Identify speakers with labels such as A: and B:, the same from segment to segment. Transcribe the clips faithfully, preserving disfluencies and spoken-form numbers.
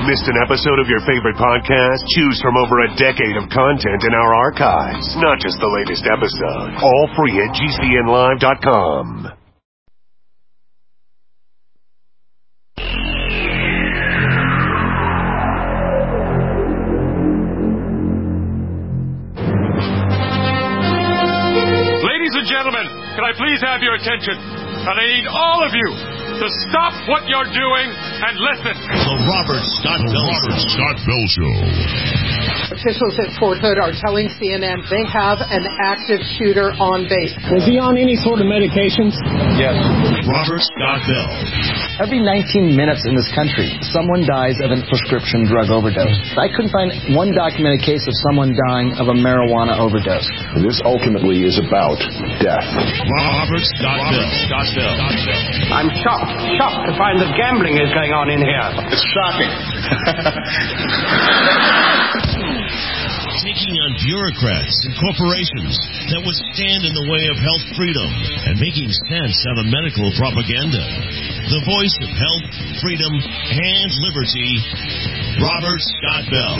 A: Missed an episode of your favorite podcast? Choose from over a decade of content in our archives. Not just the latest episode. All free at G C N live dot com.
B: Ladies and gentlemen, can I please have your attention? And I need all of you to stop what you're doing and listen.
C: The Robert Scott Bell, Robert Scott Bell Show.
D: Officials at Fort Hood are telling C N N they have an active shooter on base.
E: Was he on any sort of medications?
C: Yes. Robert Scott Bell.
F: Every nineteen minutes in this country, someone dies of a prescription drug overdose. I couldn't find one documented case of someone dying of a marijuana overdose.
G: This ultimately is about death.
C: Robert Scott Bell. Scott Bell.
H: I'm shocked, shocked to find that gambling is going on in here.
G: It's shocking.
C: Taking on bureaucrats and corporations that would stand in the way of health freedom and making sense out of medical propaganda. The voice of health, freedom, and liberty, Robert Scott Bell.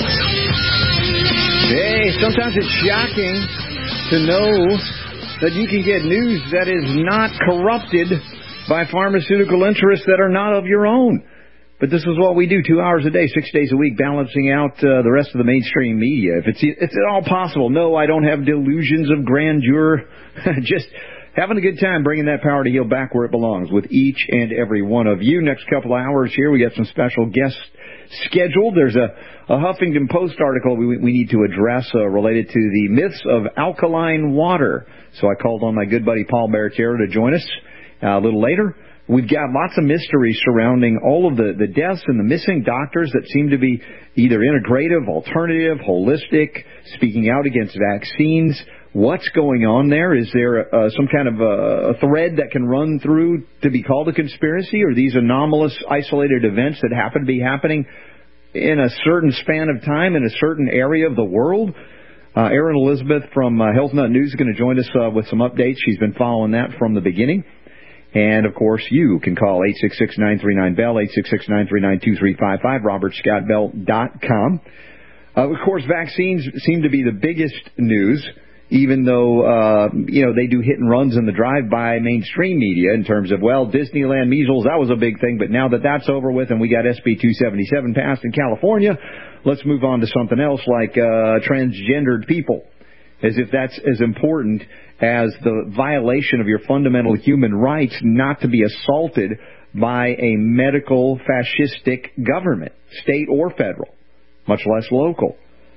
I: Hey, sometimes it's shocking to know that you can get news that is not corrupted by pharmaceutical interests that are not of your own. But this is what we do, two hours a day, six days a week, balancing out uh, the rest of the mainstream media. If it's, it's at all possible, no, I don't have delusions of grandeur. Just having a good time bringing that power to heal back where it belongs with each and every one of you. Next couple of hours here, we got some special guests scheduled. There's a, a Huffington Post article we, we need to address uh, related to the myths of alkaline water. So I called on my good buddy Paul Barretiero to join us uh, a little later. We've got lots of mysteries surrounding all of the, the deaths and the missing doctors that seem to be either integrative, alternative, holistic, speaking out against vaccines. What's going on there? Is there uh, some kind of a, a thread that can run through to be called a conspiracy? Or these anomalous, isolated events that happen to be happening in a certain span of time in a certain area of the world? Uh, Erin Elizabeth from uh, Health Nut News is going to join us uh, with some updates. She's been following that from the beginning. And, of course, you can call eight six six, nine three nine, B E L L, eight six six, nine three nine, two three five five, robert scott bell dot com. Uh, of course, vaccines seem to be the biggest news, even though, uh, you know, they do hit and runs in the drive-by mainstream media in terms of, well, Disneyland measles, that was a big thing, but now that that's over with and we got S B two seventy-seven passed in California, let's move on to something else like uh, transgendered people, as if that's as important as the violation of your fundamental human rights not to be assaulted by a medical fascistic government, state or federal, much less local.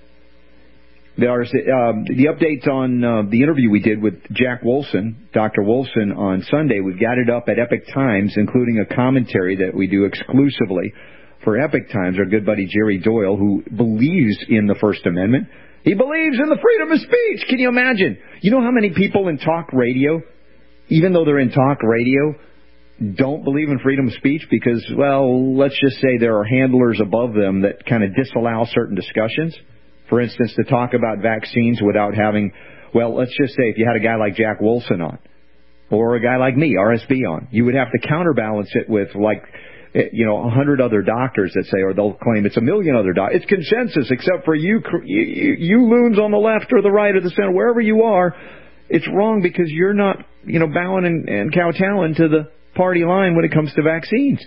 I: There's uh, the updates on uh, the interview we did with Jack Wolfson, Doctor Wolfson, on Sunday. We've got it up at Epic Times, including a commentary that we do exclusively for Epic Times, our good buddy Jerry Doyle, who believes in the First Amendment. He believes in the freedom of speech. Can you imagine? You know how many people in talk radio, even though they're in talk radio, don't believe in freedom of speech because, well, let's just say there are handlers above them that kind of disallow certain discussions. For instance, to talk about vaccines without having, well, let's just say if you had a guy like Jack Wolfson on or a guy like me, R S B, on, you would have to counterbalance it with, like, you know, a hundred other doctors that say, or they'll claim it's a million other doctors. It's consensus, except for you, you, you loons on the left or the right or the center, wherever you are. It's wrong because you're not, you know, bowing and, and kowtowing to the party line when it comes to vaccines.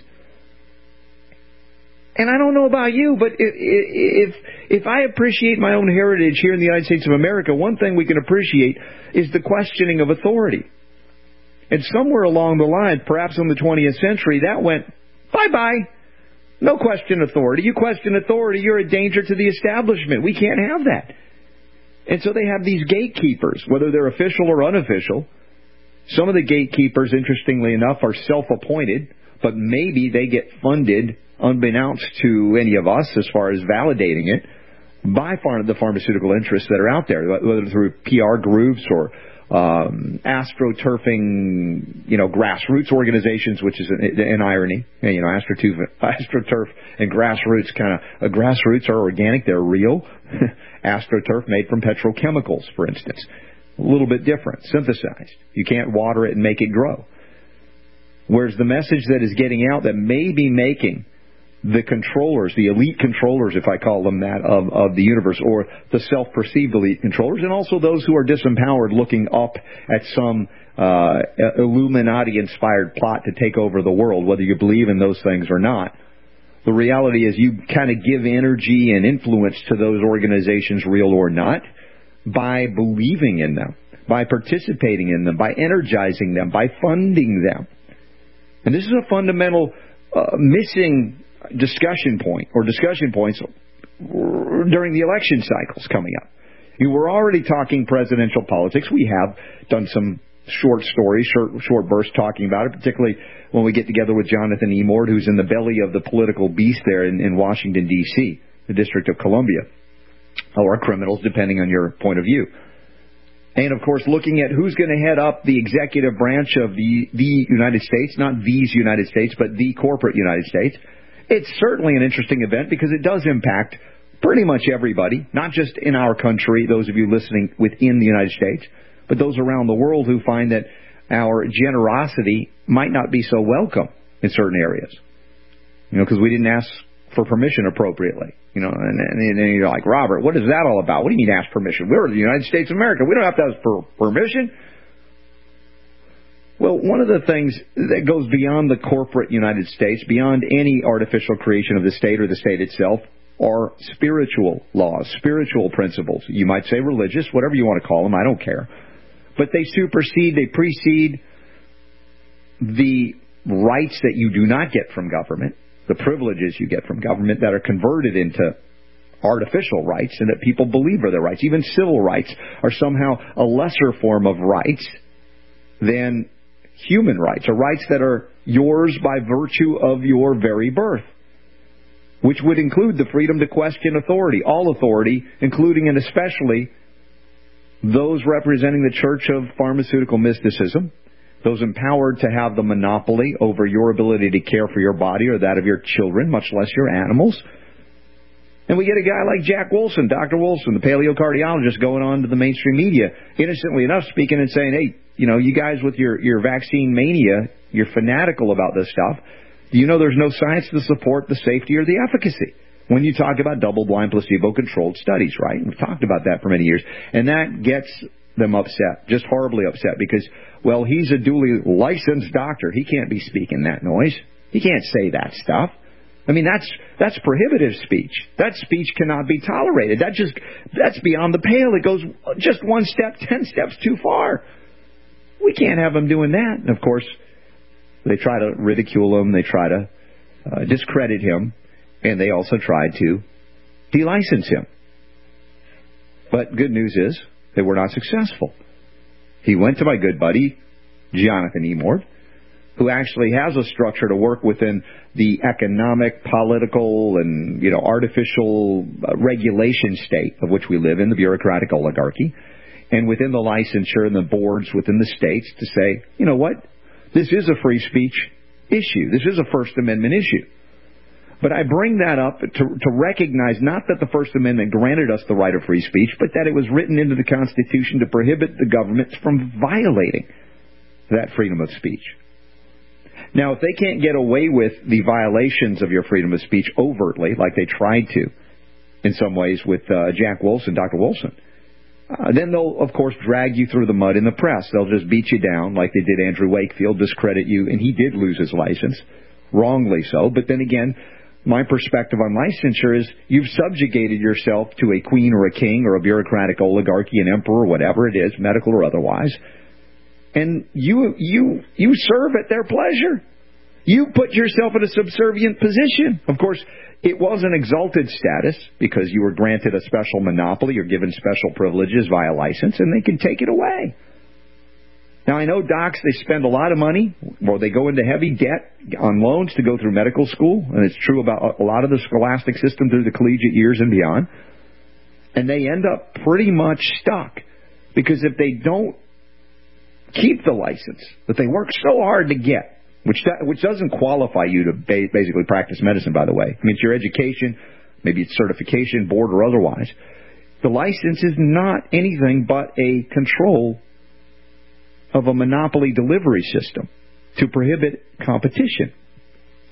I: And I don't know about you, but if, if if I appreciate my own heritage here in the United States of America, one thing we can appreciate is the questioning of authority. And somewhere along the line, perhaps in the twentieth century, that went bye-bye. No question authority. You question authority, you're a danger to the establishment. We can't have that. And so they have these gatekeepers, whether they're official or unofficial. Some of the gatekeepers, interestingly enough, are self-appointed, but maybe they get funded, unbeknownst to any of us as far as validating it, by far the pharmaceutical interests that are out there, whether through P R groups or Um, astroturfing, you know, grassroots organizations, which is an, an irony. And, you know, astroturf, astroturf and grassroots kind of, uh, grassroots are organic, they're real. Astroturf made from petrochemicals, for instance. A little bit different, synthesized. You can't water it and make it grow. Whereas the message that is getting out that may be making the controllers, the elite controllers, if I call them that, of, of the universe, or the self-perceived elite controllers, and also those who are disempowered looking up at some uh, Illuminati-inspired plot to take over the world, whether you believe in those things or not. The reality is you kind of give energy and influence to those organizations, real or not, by believing in them, by participating in them, by energizing them, by funding them. And this is a fundamental uh, missing discussion point, or discussion points during the election cycles coming up. You were already talking presidential politics. We have done some short stories, short, short bursts talking about it, particularly when we get together with Jonathan Emord, who's in the belly of the political beast there in, in Washington, D C, the District of Columbia, or criminals, depending on your point of view. And, of course, looking at who's going to head up the executive branch of the, the United States, not these United States, but the corporate United States. It's certainly an interesting event because it does impact pretty much everybody, not just in our country, those of you listening within the United States, but those around the world who find that our generosity might not be so welcome in certain areas. You know, because we didn't ask for permission appropriately. You know, and, and, and you're like, Robert, what is that all about? What do you mean ask permission? We're the United States of America. We don't have to ask for permission. Well, one of the things that goes beyond the corporate United States, beyond any artificial creation of the state or the state itself, are spiritual laws, spiritual principles. You might say religious, whatever you want to call them, I don't care. But they supersede, they precede the rights that you do not get from government, the privileges you get from government that are converted into artificial rights and that people believe are their rights. Even civil rights are somehow a lesser form of rights than human rights, or rights that are yours by virtue of your very birth, which would include the freedom to question authority, all authority, including and especially those representing the Church of Pharmaceutical Mysticism, those empowered to have the monopoly over your ability to care for your body or that of your children, much less your animals. And we get a guy like Jack Wolfson, Doctor Wolfson, the paleocardiologist, going on to the mainstream media, innocently enough, speaking and saying, hey, you know, you guys with your, your vaccine mania, you're fanatical about this stuff. Do you know there's no science to support the safety or the efficacy when you talk about double-blind, placebo-controlled studies, right? We've talked about that for many years. And that gets them upset, just horribly upset, because, well, he's a duly licensed doctor. He can't be speaking that noise. He can't say that stuff. I mean, that's that's prohibitive speech. That speech cannot be tolerated. That just that's beyond the pale. It goes just one step, ten steps too far. We can't have him doing that. And, of course, they try to ridicule him. They try to uh, discredit him. And they also try to de-license him. But good news is they were not successful. He went to my good buddy, Jonathan Emord, who actually has a structure to work within the economic, political, and, you know, artificial uh, regulation state of which we live in, the bureaucratic oligarchy, and within the licensure and the boards within the states to say, you know what, this is a free speech issue. This is a First Amendment issue. But I bring that up to, to recognize not that the First Amendment granted us the right of free speech, but that it was written into the Constitution to prohibit the government from violating that freedom of speech. Now, if they can't get away with the violations of your freedom of speech overtly, like they tried to in some ways with uh, Jack Wolfson, Doctor Wolfson, uh, then they'll, of course, drag you through the mud in the press. They'll just beat you down like they did Andrew Wakefield, discredit you, and he did lose his license, wrongly so. But then again, my perspective on licensure is you've subjugated yourself to a queen or a king or a bureaucratic oligarchy, an emperor, whatever it is, medical or otherwise. And you you you serve at their pleasure. You put yourself in a subservient position. Of course, it was an exalted status because you were granted a special monopoly or given special privileges via license, and they can take it away. Now, I know docs, they spend a lot of money, or they go into heavy debt on loans to go through medical school, and it's true about a lot of the scholastic system through the collegiate years and beyond. And they end up pretty much stuck because if they don't keep the license that they work so hard to get, which that, which doesn't qualify you to ba- basically practice medicine, by the way. I mean, it's your education, maybe it's certification, board or otherwise. The license is not anything but a control of a monopoly delivery system to prohibit competition.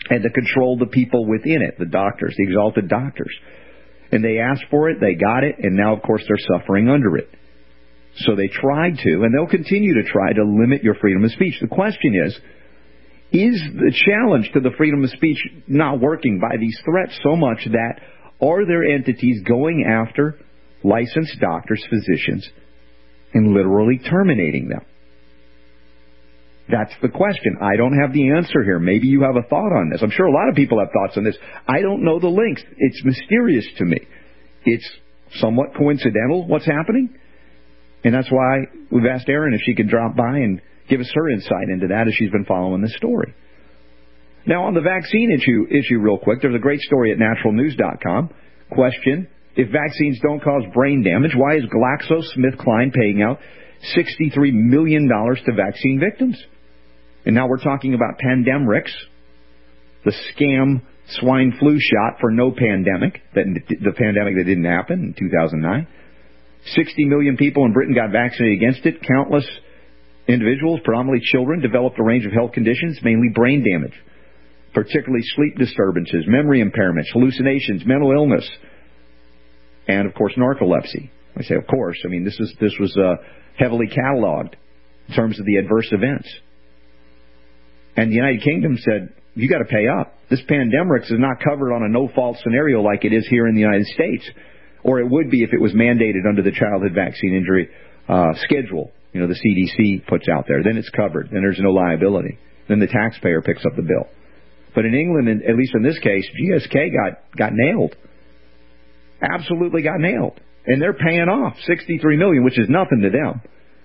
I: and to control the people within it, the doctors, the exalted doctors. And they asked for it, they got it, and now, of course, they're suffering under it. So they tried to, and they'll continue to try to limit your freedom of speech. The question is, is the challenge to the freedom of speech not working by these threats so much that are there entities going after licensed doctors, physicians, and literally terminating them? That's the question. I don't have the answer here. Maybe you have a thought on this. I'm sure a lot of people have thoughts on this. I don't know the links. It's mysterious to me. It's somewhat coincidental what's happening. And that's why we've asked Erin if she could drop by and give us her insight into that as she's been following this story. Now, on the vaccine issue, issue real quick, there's a great story at natural news dot com. Question, if vaccines don't cause brain damage, why is GlaxoSmithKline paying out sixty-three million dollars to vaccine victims? And now we're talking about Pandemrix, the scam swine flu shot for no pandemic, that, the pandemic that didn't happen in two thousand nine. sixty million people in Britain got vaccinated against it. Countless individuals, predominantly children, developed a range of health conditions, mainly brain damage, particularly sleep disturbances, memory impairments, hallucinations, mental illness, and, of course, narcolepsy. I say, of course. I mean, this is this was uh, heavily cataloged in terms of the adverse events. And the United Kingdom said, you got to pay up. This Pandemrix is not covered on a no-fault scenario like it is here in the United States, or it would be if it was mandated under the Childhood Vaccine Injury uh, Schedule, you know, the C D C puts out there. Then it's covered. Then there's no liability. Then the taxpayer picks up the bill. But in England, at least in this case, G S K got, got nailed. Absolutely got nailed. And they're paying off sixty-three million dollars, which is nothing to them.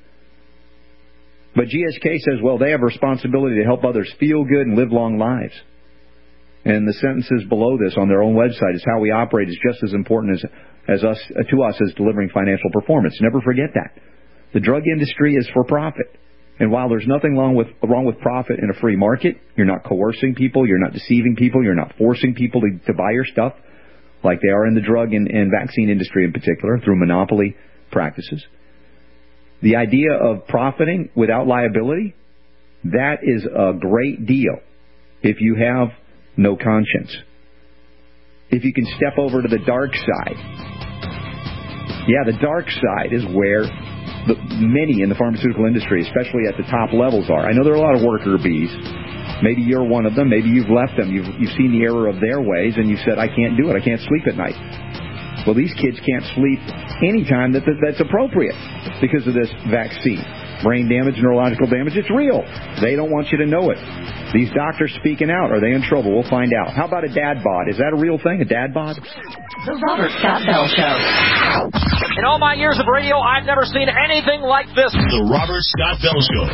I: But G S K says, well, they have a responsibility to help others feel good and live long lives. And the sentences below this on their own website is how we operate is just as important as, as us uh, to us as delivering financial performance. Never forget that. The drug industry is for profit. And while there's nothing wrong with, wrong with profit in a free market, you're not coercing people, you're not deceiving people, you're not forcing people to, to buy your stuff, like they are in the drug and, and vaccine industry in particular, through monopoly practices. The idea of profiting without liability, that is a great deal if you have no conscience. If you can step over to the dark side. Yeah, the dark side is where the, many in the pharmaceutical industry, especially at the top levels, are. I know there are a lot of worker bees. Maybe you're one of them. Maybe you've left them. You've, you've seen the error of their ways, and you've said, I can't do it. I can't sleep at night. Well, these kids can't sleep any time that, that that's appropriate because of this vaccine. Brain damage, neurological damage, it's real. They don't want you to know it. These doctors speaking out, are they in trouble? We'll find out. How about a dad bod? Is that a real thing, a dad bod?
J: The Robert Scott Bell Show. In all my years of radio, I've never seen anything like this.
C: The Robert Scott Bell Show.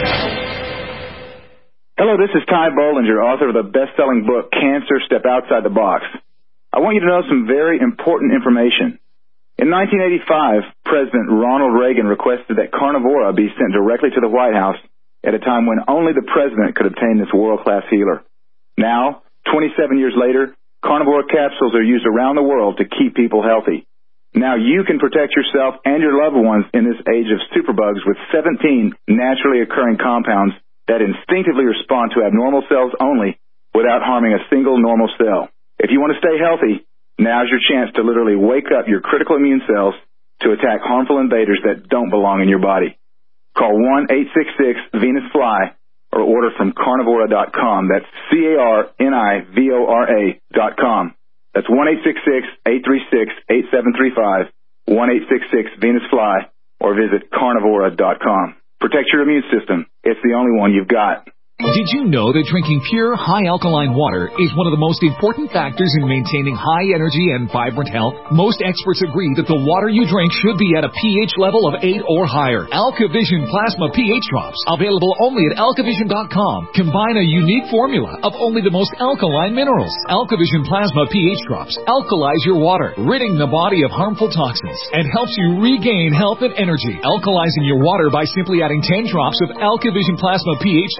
K: Hello, this is Ty Bollinger, author of the best-selling book, Cancer, Step Outside the Box. I want you to know some very important information. In nineteen eighty-five, President Ronald Reagan requested that Carnivora be sent directly to the White House at a time when only the president could obtain this world-class healer. Now, twenty-seven years later, Carnivora capsules are used around the world to keep people healthy. Now you can protect yourself and your loved ones in this age of superbugs with seventeen naturally occurring compounds that instinctively respond to abnormal cells only without harming a single normal cell. If you want to stay healthy, now's your chance to literally wake up your critical immune cells to attack harmful invaders that don't belong in your body. Call one eight six six Venus Fly or order from carnivora dot com. That's C A R N I V O R A dot com. That's one eight six six, eight three six, eight seven three five, one eight six six Venus Fly, or visit carnivora dot com. Protect your immune system. It's the only one you've got.
L: Did you know that drinking pure, high-alkaline water is one of the most important factors in maintaining high energy and vibrant health? Most experts agree that the water you drink should be at a pH level of eight or higher. AlkaVision Plasma pH Drops, available only at alka vision dot com, combine a unique formula of only the most alkaline minerals. AlkaVision Plasma pH Drops alkalize your water, ridding the body of harmful toxins, and helps you regain health and energy. Alkalizing your water by simply adding ten drops of AlkaVision Plasma pH Drops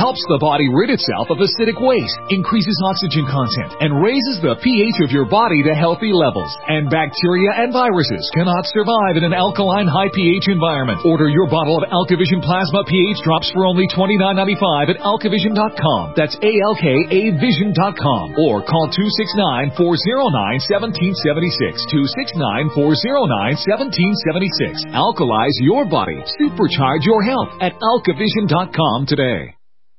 L: helps the body rid itself of acidic waste, increases oxygen content, and raises the pH of your body to healthy levels. And bacteria and viruses cannot survive in an alkaline high pH environment. Order your bottle of Alkavision Plasma pH drops for only twenty-nine ninety-five at alkavision dot com. That's A L K A vision dot com. Or call two six nine, four oh nine, one seven seven six. two six nine, four oh nine, one seven seven six. Alkalize your body. Supercharge your health at alkavision dot com today.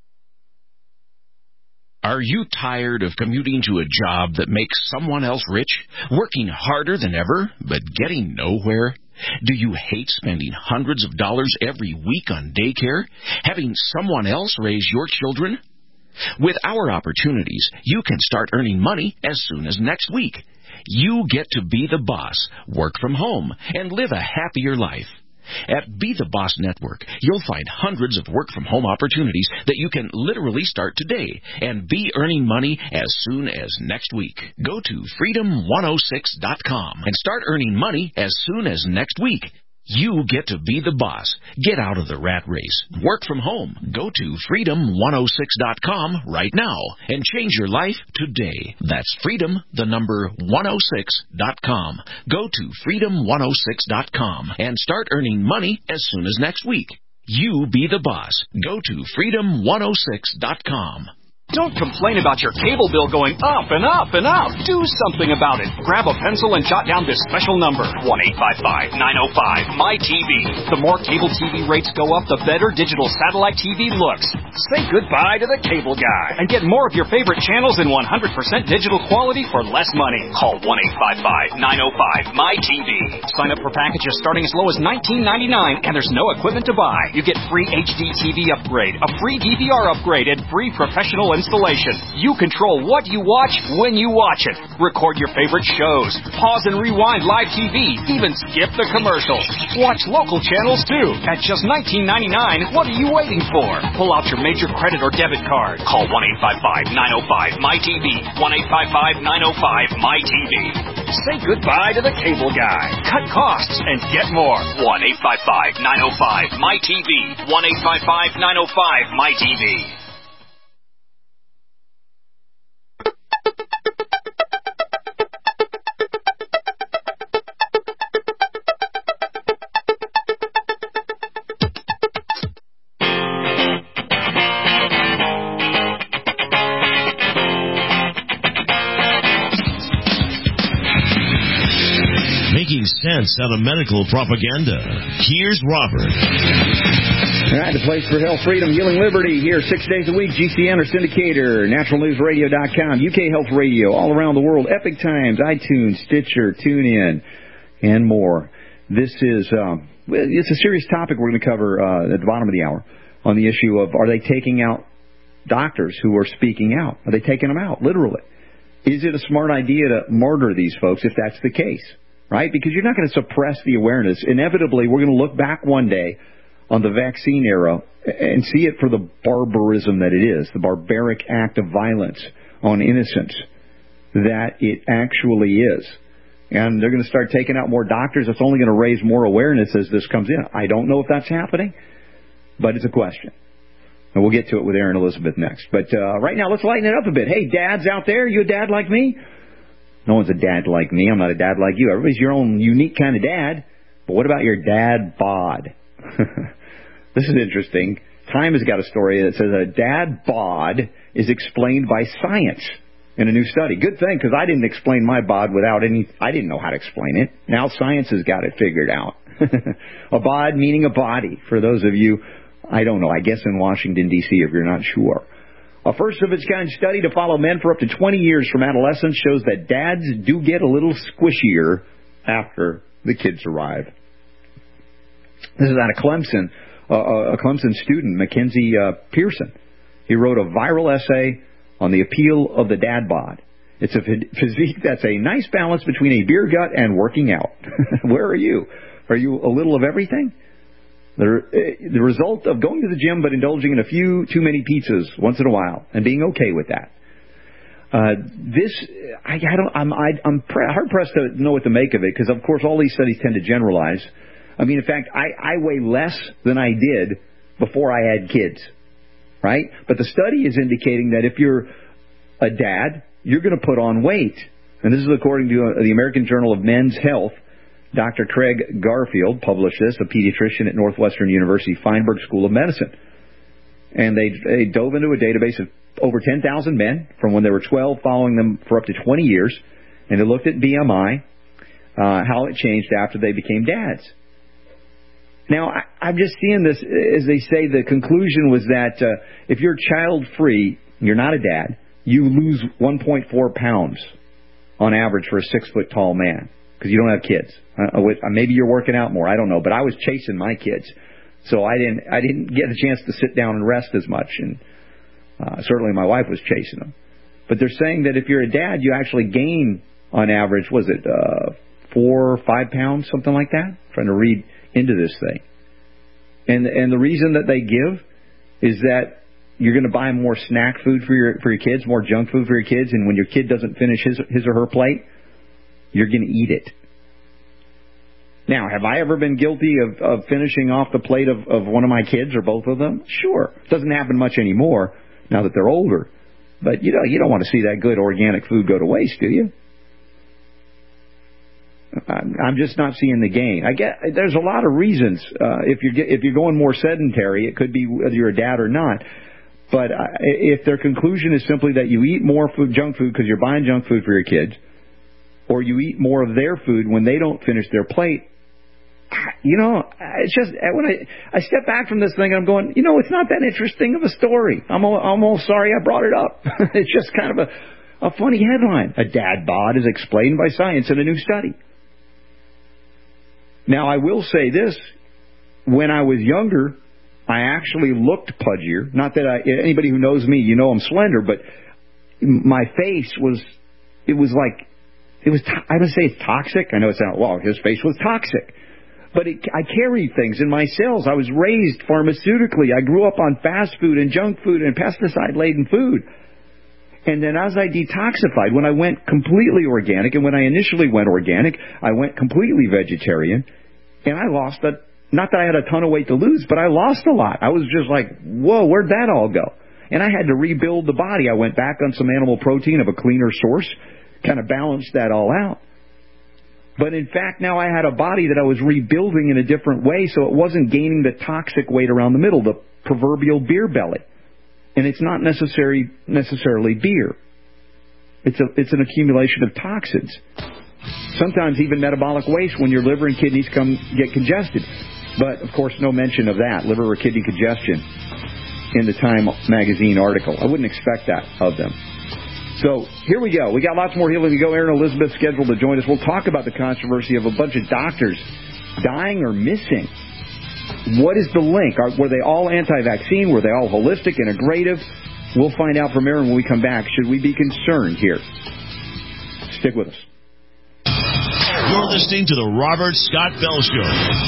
M: Are you tired of commuting to a job that makes someone else rich, working harder than ever, but getting nowhere? Do you hate spending hundreds of dollars every week on daycare, having someone else raise your children? With our opportunities, you can start earning money as soon as next week. You get to be the boss, work from home, and live a happier life. At Be the Boss Network, you'll find hundreds of work-from-home opportunities that you can literally start today and be earning money as soon as next week. Go to freedom one oh six dot com and start earning money as soon as next week. You get to be the boss. Get out of the rat race. Work from home. Go to freedom one oh six dot com right now and change your life today. That's freedom, the number one oh six dot com. Go to freedom one oh six dot com and start earning money as soon as next week. You be the boss. Go to freedom one oh six dot com.
N: Don't complain about your cable bill going up and up and up. Do something about it. Grab a pencil and jot down this special number, one eight five five, nine oh five, M Y T V. The more cable T V rates go up, the better digital satellite T V looks. Say goodbye to the cable guy and get more of your favorite channels in one hundred percent digital quality for less money. Call one eight five five, nine oh five, M Y T V. Sign up for packages starting as low as nineteen ninety-nine, and there's no equipment to buy. You get free H D T V upgrade, a free D V R upgrade, and free professional installation. You control what you watch when you watch it. Record your favorite shows. Pause and rewind live T V. Even skip the commercials. Watch local channels too. At just nineteen ninety-nine, what are you waiting for? Pull out your major credit or debit card. Call one eight five five, nine oh five, M Y T V. one eight five five, nine oh five, M Y T V. Say goodbye to the cable guy. Cut costs and get more. one eight five five, nine oh five, M Y T V. one eight five five, nine oh five, M Y T V.
C: Making sense out of medical propaganda. Here's Robert.
I: All right, the place for health, freedom, healing, liberty. Here six days a week, G C N or syndicator, natural news radio dot com, U K Health Radio, all around the world, Epic Times, iTunes, Stitcher, TuneIn, and more. This is um, it's a serious topic we're going to cover uh, at the bottom of the hour on the issue of, are they taking out doctors who are speaking out? Are they taking them out, literally? Is it a smart idea to murder these folks if that's the case? Right? Because you're not going to suppress the awareness. Inevitably, we're going to look back one day on the vaccine era and see it for the barbarism that it is, the barbaric act of violence on innocents that it actually is. And they're going to start taking out more doctors. It's only going to raise more awareness as this comes in. I don't know if that's happening, but it's a question. And we'll get to it with Aaron Elizabeth next. But uh, right now, let's lighten it up a bit. Hey, dads out there, you a dad like me? No one's a dad like me. I'm not a dad like you. Everybody's your own unique kind of dad. But what about your dad bod? This is interesting. Time has got a story that says a dad bod is explained by science in a new study. Good thing, because I didn't explain my bod without any... I didn't know how to explain it. Now science has got it figured out. A bod meaning a body. For those of you, I don't know, I guess in Washington, D C, if you're not sure. A first-of-its-kind study to follow men for up to twenty years from adolescence shows that dads do get a little squishier after the kids arrive. This is out of Clemson, uh, a Clemson student, Mackenzie uh, Pearson. He wrote a viral essay on the appeal of the dad bod. It's a physique that's a nice balance between a beer gut and working out. Where are you? Are you a little of everything? The, the result of going to the gym but indulging in a few too many pizzas once in a while and being okay with that. Uh, this, I, I don't, I'm, I, I'm pre- hard pressed to know what to make of it because, of course, all these studies tend to generalize. I mean, in fact, I, I weigh less than I did before I had kids. right? But the study is indicating that if you're a dad, you're going to put on weight. And this is according to the American Journal of Men's Health. Doctor Craig Garfield published this, a pediatrician at Northwestern University Feinberg School of Medicine. And they, they dove into a database of over ten thousand men from when they were twelve, following them for up to twenty years. And they looked at B M I, uh, how it changed after they became dads. Now, I, I'm just seeing this, as they say, the conclusion was that uh, if you're child-free, you're not a dad, you lose one point four pounds on average for a six-foot-tall man, because you don't have kids. Uh, with, uh, maybe you're working out more, I don't know, but I was chasing my kids, so I didn't I didn't get a chance to sit down and rest as much, and uh, certainly my wife was chasing them. But they're saying that if you're a dad, you actually gain, on average, was it uh, four or five pounds, something like that? I'm trying to read into this thing. And and the reason that they give is that you're going to buy more snack food for your for your kids, more junk food for your kids, and when your kid doesn't finish his his or her plate, you're going to eat it. Now, have I ever been guilty of, of finishing off the plate of, of one of my kids or both of them? Sure. It doesn't happen much anymore now that they're older. But, you know, you don't want to see that good organic food go to waste, do you? I'm, I'm just not seeing the gain. I get there's a lot of reasons. Uh, if you're if you're going more sedentary, it could be whether you're a dad or not. But uh, if their conclusion is simply that you eat more food, junk food because you're buying junk food for your kids, or you eat more of their food when they don't finish their plate, you know, it's just when I I step back from this thing, I'm going, you know, it's not that interesting of a story. I'm all, I'm all sorry I brought it up. It's just kind of a, a funny headline. A dad bod is explained by science in a new study. Now, I will say this. When I was younger, I actually looked pudgier. Not that I, anybody who knows me, you know I'm slender, but my face was, it was like, it was, I would say it's toxic. I know it's not, well, his face was toxic. But it, I carried things in my cells. I was raised pharmaceutically. I grew up on fast food and junk food and pesticide-laden food. And then as I detoxified, when I went completely organic, and when I initially went organic, I went completely vegetarian, and I lost a, not that I had a ton of weight to lose, but I lost a lot. I was just like, whoa, where'd that all go? And I had to rebuild the body. I went back on some animal protein of a cleaner source, kind of balanced that all out. But in fact, now I had a body that I was rebuilding in a different way, so it wasn't gaining the toxic weight around the middle, the proverbial beer belly. And it's not necessary, necessarily beer. It's a, it's an accumulation of toxins. Sometimes even metabolic waste when your liver and kidneys come get congested. But, of course, no mention of that, liver or kidney congestion, in the Time magazine article. I wouldn't expect that of them. So, here we go. We got lots more healing to go. Aaron Elizabeth scheduled to join us. We'll talk about the controversy of a bunch of doctors dying or missing. What is the link? Are, were they all anti-vaccine? Were they all holistic, integrative? We'll find out from Aaron when we come back. Should we be concerned here? Stick with us.
C: You're listening to the Robert Scott Bell Show.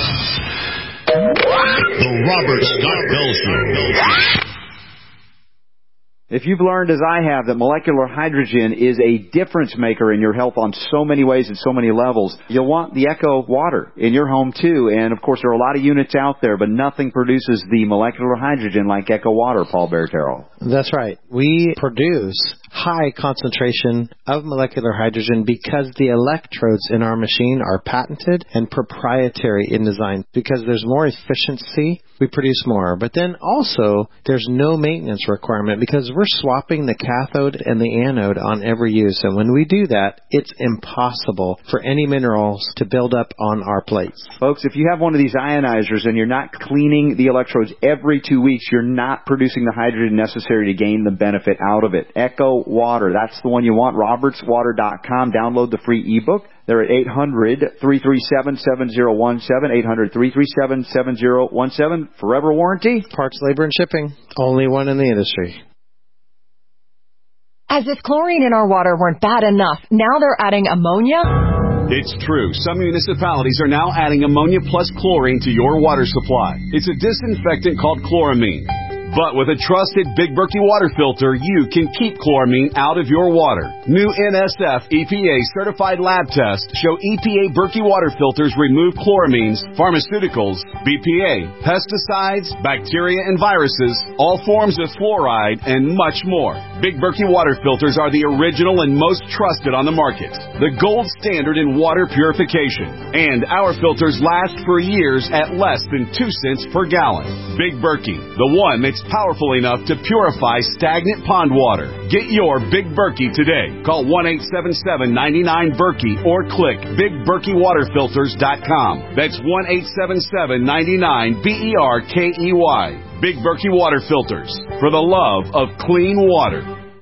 C: The Robert Scott Bell Show.
O: If you've learned, as I have, that molecular hydrogen is a difference maker in your health on so many ways and so many levels, you'll want the Echo water in your home, too. And, of course, there are a lot of units out there, but nothing produces the molecular hydrogen like Echo water, Paul Bertero.
P: That's right. We produce high concentration of molecular hydrogen because the electrodes in our machine are patented and proprietary in design. Because there's more efficiency, we produce more. But then also, there's no maintenance requirement because we're swapping the cathode and the anode on every use. And when we do that, it's impossible for any minerals to build up on our plates.
O: Folks, if you have one of these ionizers and you're not cleaning the electrodes every two weeks, you're not producing the hydrogen necessary to gain the benefit out of it. Echo Water, that's the one you want. roberts water dot com. Download the free ebook. They're at eight hundred, three three seven, seven zero one seven, eight hundred, three three seven, seven zero one seven. Forever warranty.
P: Parts, labor, and shipping. Only one in the industry.
Q: As if chlorine in our water weren't bad enough, now they're adding ammonia?
R: It's true. Some municipalities are now adding ammonia plus chlorine to your water supply. It's a disinfectant called chloramine. But with a trusted Big Berkey water filter, you can keep chloramine out of your water. New N S F E P A certified lab tests show E P A Berkey water filters remove chloramines, pharmaceuticals, B P A, pesticides, bacteria and viruses, all forms of fluoride, and much more. Big Berkey water filters are the original and most trusted on the market. The gold standard in water purification. And our filters last for years at less than two cents per gallon. Big Berkey, the one that's powerful enough to purify stagnant pond water. Get your Big Berkey today. Call one eight seven seven, nine nine, Berkey or click big berkey water filters dot com. That's one eight seven seven, nine nine, B E R K E Y. Big Berkey Water Filters, for the love of clean water.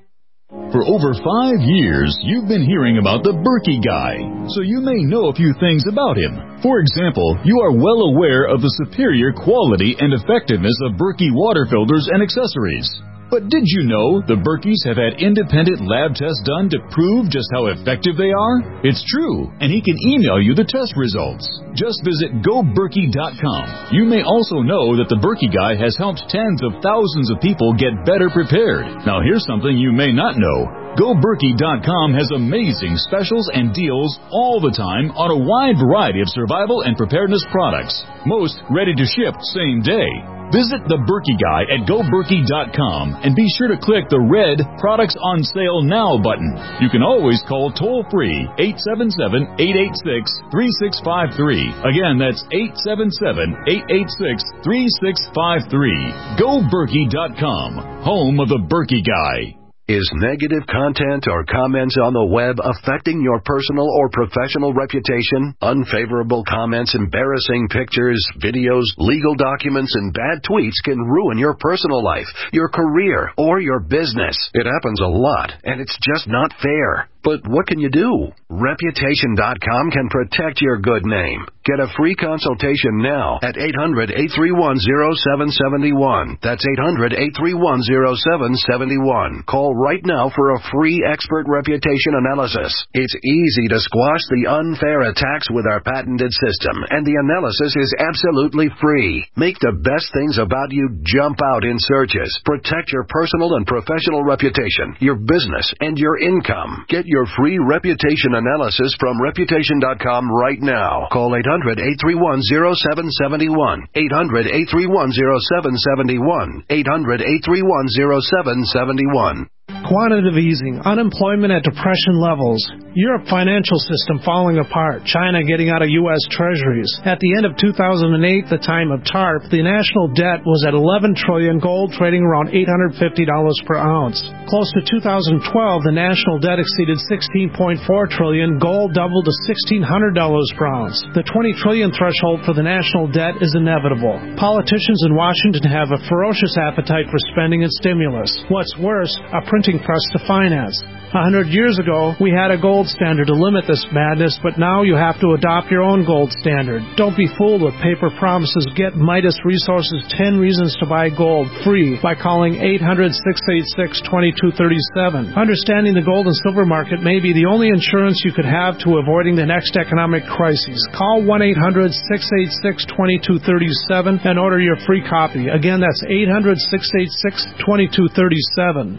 S: For over five years, you've been hearing about the Berkey Guy, so you may know a few things about him. For example, you are well aware of the superior quality and effectiveness of Berkey water filters and accessories. But did you know the Berkeys have had independent lab tests done to prove just how effective they are? It's true, and he can email you the test results. Just visit go berkey dot com. You may also know that the Berkey Guy has helped tens of thousands of people get better prepared. Now here's something you may not know. go berkey dot com has amazing specials and deals all the time on a wide variety of survival and preparedness products. Most ready to ship same day. Visit the Berkey Guy at go berkey dot com and be sure to click the red Products on Sale Now button. You can always call toll-free eight seven seven, eight eight six, three six five three. Again, that's eight seven seven, eight eight six, three six five three. go berkey dot com, home of the Berkey Guy.
A: Is negative content or comments on the web affecting your personal or professional reputation? Unfavorable comments, embarrassing pictures, videos, legal documents, and bad tweets can ruin your personal life, your career, or your business. It happens a lot, and it's just not fair. But what can you do? Reputation dot com can protect your good name. Get a free consultation now at eight hundred, eight three one, zero seven seven one. That's eight hundred, eight three one, zero seven seven one. Call right now for a free expert reputation analysis. It's easy to squash the unfair attacks with our patented system, and the analysis is absolutely free. Make the best things about you jump out in searches. Protect your personal and professional reputation, your business, and your income. Get your free reputation analysis from reputation dot com right now. Call eight hundred, eight three one, zero seven seven one. eight hundred, eight three one, zero seven seven one. eight hundred, eight three one, zero seven seven one.
E: Quantitative easing, unemployment at depression levels, Europe financial system falling apart, China getting out of U S treasuries. At the end of two thousand eight, the time of TARP, the national debt was at eleven trillion dollars, gold trading around eight hundred fifty dollars per ounce. Close to two thousand twelve, the national debt exceeded sixteen point four trillion dollars, gold doubled to sixteen hundred dollars per ounce. The twenty trillion dollars threshold for the national debt is inevitable. Politicians in Washington have a ferocious appetite for spending and stimulus. What's worse, a printing press to finance. A hundred years ago, we had a gold standard to limit this madness, but now you have to adopt your own gold standard. Don't be fooled with paper promises. Get Midas Resources ten Reasons to Buy Gold free by calling eight hundred, six eight six, two two three seven. Understanding the gold and silver market may be the only insurance you could have to avoiding the next economic crisis. Call one eight hundred, six eight six, two two three seven and order your free copy. Again, that's eight hundred, six eight six, two two three seven.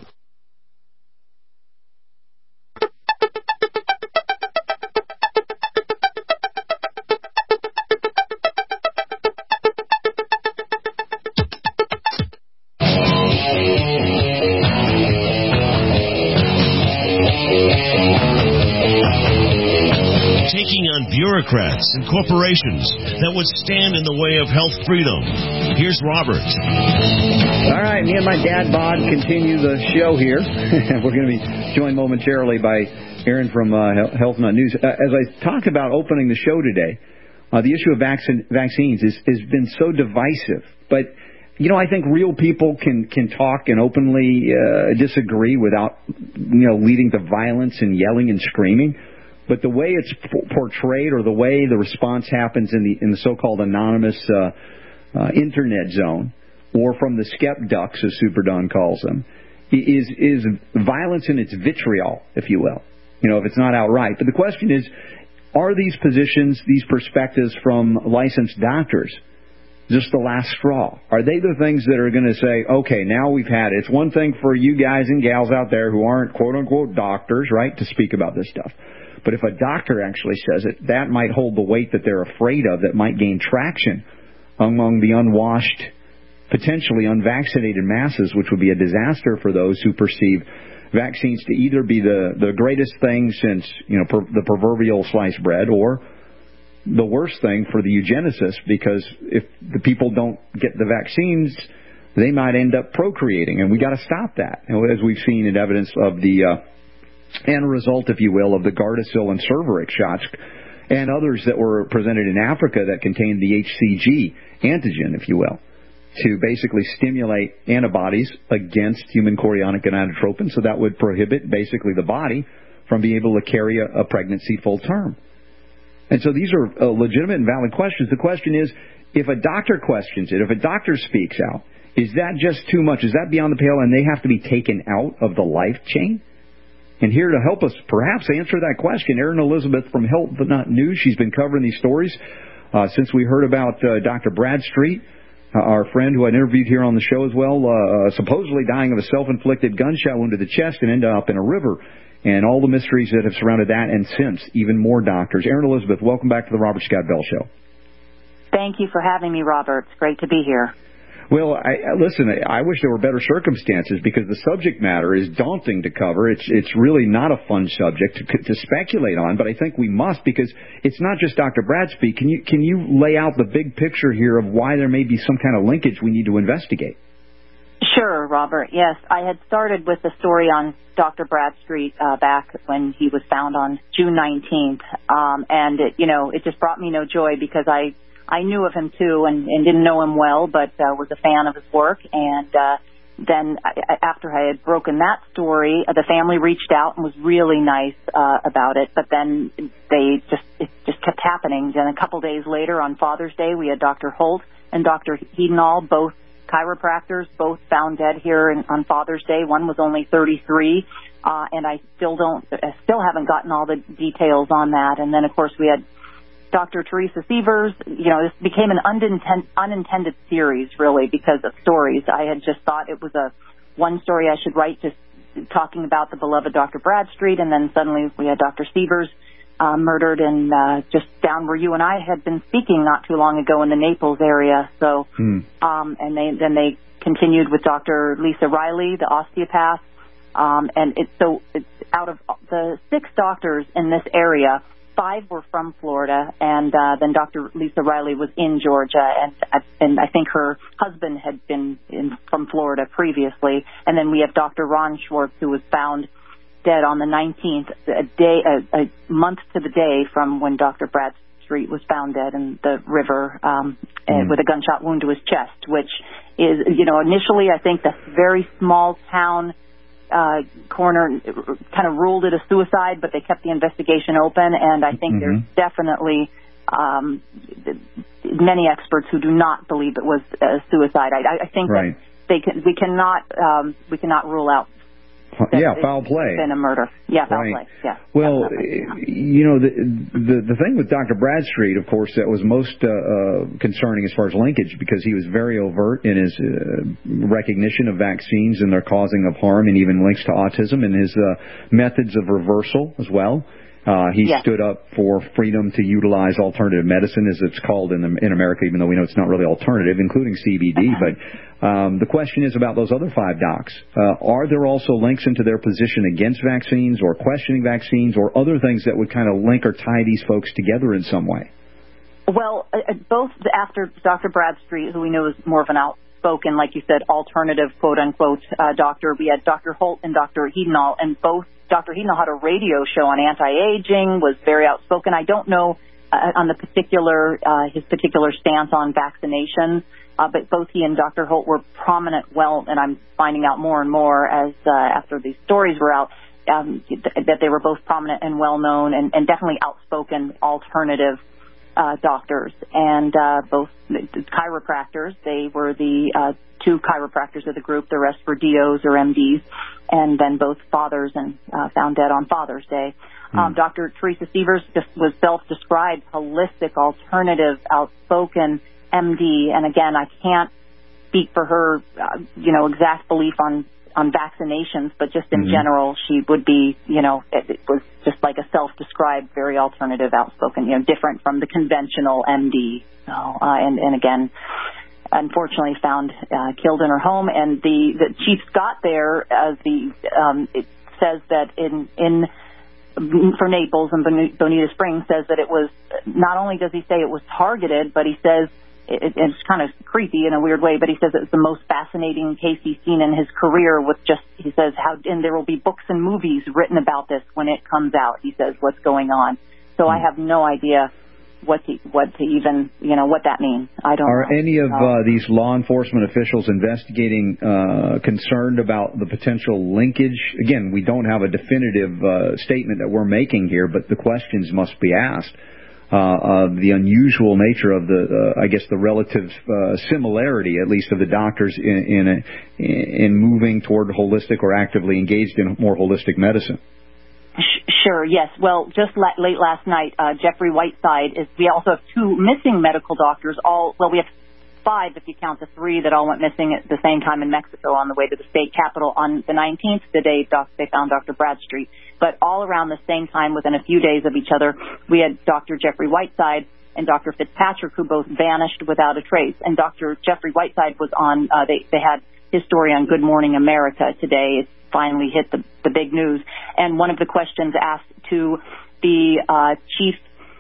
C: Taking on bureaucrats and corporations that would stand in the way of health freedom. Here's Robert.
I: All right, me and my dad bod continue the show here. We're going to be joined momentarily by Aaron from uh, Health Nut News. Uh, as I talked about opening the show today, uh, the issue of vaccine, vaccines is, has been so divisive. But, you know, I think real people can, can talk and openly uh, disagree without, you know, leading to violence and yelling and screaming. But the way it's portrayed, or the way the response happens in the in the so-called anonymous uh, uh, internet zone, or from the skep ducks, as Super Don calls them, is is violence in its vitriol, if you will. You know, if it's not outright. But the question is, are these positions, these perspectives from licensed doctors, just the last straw? Are they the things that are going to say, okay, now we've had it. It's one thing for you guys and gals out there who aren't quote-unquote doctors, right, to speak about this stuff. But if a doctor actually says it, that might hold the weight that they're afraid of, that might gain traction among the unwashed, potentially unvaccinated masses, which would be a disaster for those who perceive vaccines to either be the, the greatest thing since, you know, per, the proverbial sliced bread, or the worst thing for the eugenicists, because if the people don't get the vaccines, they might end up procreating, and we got to stop that. And as we've seen in evidence of the uh, end result, if you will, of the Gardasil and Cervarix shots, and others that were presented in Africa that contained the H C G antigen, if you will, to basically stimulate antibodies against human chorionic gonadotropin, so that would prohibit basically the body from being able to carry a, a pregnancy full term. And so these are uh, legitimate and valid questions. The question is, if a doctor questions it, if a doctor speaks out, is that just too much? Is that beyond the pale and they have to be taken out of the life chain? And here to help us perhaps answer that question, Erin Elizabeth from Health But Not News. She's been covering these stories uh, since we heard about uh, Doctor Bradstreet, uh, our friend who I interviewed here on the show as well, uh, supposedly dying of a self-inflicted gunshot wound to the chest and ended up in a river. And all the mysteries that have surrounded that, and since, even more doctors. Erin Elizabeth, welcome back to the Robert Scott Bell Show.
T: Thank you for having me, Robert. It's great to be here.
I: Well, I, listen, I wish there were better circumstances, because the subject matter is daunting to cover. It's it's really not a fun subject to, to speculate on, but I think we must, because it's not just Doctor Bradstreet. Can you can you lay out the big picture here of why there may be some kind of linkage we need to investigate?
T: Sure, Robert. Yes, I had started with the story on Doctor Bradstreet uh, back when he was found on June nineteenth, um, and it, you know, it just brought me no joy, because I I knew of him too, and, and didn't know him well, but uh, was a fan of his work. And uh, then I, after I had broken that story, uh, the family reached out and was really nice uh, about it. But then they just it just kept happening. Then a couple days later, on Father's Day, we had Doctor Holt and Doctor Hedenall, both chiropractors, both found dead here in, on Father's Day. One was only thirty-three, uh, and I still don't, I still haven't gotten all the details on that. And then, of course, we had Doctor Teresa Sievers. You know, this became an unintended, unintended series, really, because of stories. I had just thought it was a one story I should write, just talking about the beloved Doctor Bradstreet, and then suddenly we had Doctor Sievers uh, murdered, and uh, just down where you and I had been speaking not too long ago in the Naples area. So, hmm. um, and they then they continued with Doctor Lisa Riley, the osteopath, um, and it's so it's out of the six doctors in this area, five were from Florida, and uh, then Doctor Lisa Riley was in Georgia, and and I think her husband had been in, from Florida previously. And then we have Doctor Ron Schwartz, who was found dead on the nineteenth, a day, a, a month to the day from when Doctor Bradstreet was found dead in the river um, mm. with a gunshot wound to his chest, which is, you know, initially I think the very small town Uh, coroner kind of ruled it a suicide, but they kept the investigation open, and I think mm-hmm. there's definitely um, many experts who do not believe it was a suicide. I, I think
I: right.
T: that they can, we cannot um, we cannot rule out that
I: yeah foul play.
T: Been a murder. Yeah, foul
I: right.
T: play. Yeah.
I: Well,
T: definitely.
I: you know, the, the the thing with Doctor Bradstreet, of course, that was most uh, uh, concerning as far as linkage, because he was very overt in his uh, recognition of vaccines and their causing of harm, and even links to autism, and his uh, methods of reversal as well. Uh, he yes. stood up for freedom to utilize alternative medicine, as it's called in the, in America, even though we know it's not really alternative, including C B D. But um, the question is about those other five docs. Uh, are there also links into their position against vaccines, or questioning vaccines, or other things that would kind of link or tie these folks together in some way?
T: Well, uh, both after Doctor Bradstreet, who we know is more of an outspoken, like you said, alternative, quote-unquote, uh, doctor, we had Doctor Holt and Doctor Hedenall, and both Doctor Hedenall had a radio show on anti-aging, was very outspoken. I don't know uh, on the particular, uh, his particular stance on vaccination, uh, but both he and Doctor Holt were prominent, well, and I'm finding out more and more as uh, after these stories were out, um, that they were both prominent and well-known, and, and definitely outspoken alternative uh, doctors. And uh, both chiropractors, they were the uh, two chiropractors of the group, the rest were D Os or M Ds, and then both fathers and uh, found dead on Father's Day. Mm. Um, Doctor Teresa Sievers just was self-described holistic, alternative, outspoken, M D, and again, I can't speak for her, uh, you know, exact belief on, on vaccinations, but just in mm-hmm. general, she would be, you know, it, it was just like a self-described, very alternative, outspoken, you know, different from the conventional M D. So, uh, and, and again, unfortunately found uh, killed in her home. And the, the Chief Scott there, uh, the um, it says that in in for Naples and Bonita Springs, says that it was, not only does he say it was targeted, but he says it, it's kind of creepy in a weird way, but he says it's the most fascinating case he's seen in his career. With just, he says, how, and there will be books and movies written about this when it comes out. He says what's going on. So mm. I have no idea what to, what to even, you know, what that means. I don't
I: Are
T: know.
I: any of
T: uh,
I: uh, these law enforcement officials investigating uh, concerned about the potential linkage? Again, we don't have a definitive uh, statement that we're making here, but the questions must be asked. Uh, of the unusual nature of the, uh, I guess, the relative uh, similarity, at least, of the doctors in in, a, in moving toward holistic or actively engaged in more holistic medicine.
T: Sure, yes. Well, just la- late last night, uh, Jeffrey Whiteside is, we also have two missing medical doctors, all, well, we have five if you count the three that all went missing at the same time in Mexico on the way to the state capitol on the nineteenth, the day doc- they found Doctor Bradstreet. But all around the same time, within a few days of each other, we had Doctor Jeffrey Whiteside and Doctor Fitzpatrick, who both vanished without a trace. And Doctor Jeffrey Whiteside was on, uh, they, they had his story on Good Morning America today. It's finally hit the, the big news. And one of the questions asked to the uh, chief